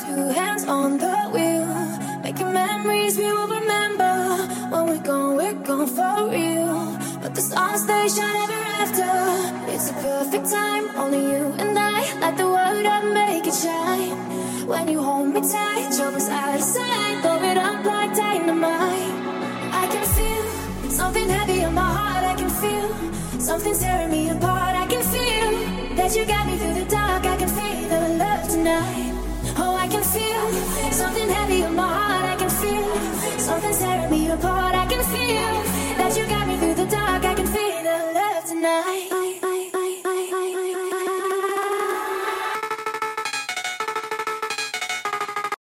Two hands on the wheel, making memories we will remember. When we're gone for real. But the stars, they shine ever after. It's a perfect time, only you and I. Light the world up, make it shine. When you hold me tight, troubles out of sight. Throw it up like dynamite. I can feel something heavy in my heart. I can feel something tearing me apart. I can feel that you got me through the dark. I can feel the love tonight. Oh, I can feel something heavy in my heart. I can feel something tearing me apart. I can feel that you got me through the dark. I can feel the love tonight.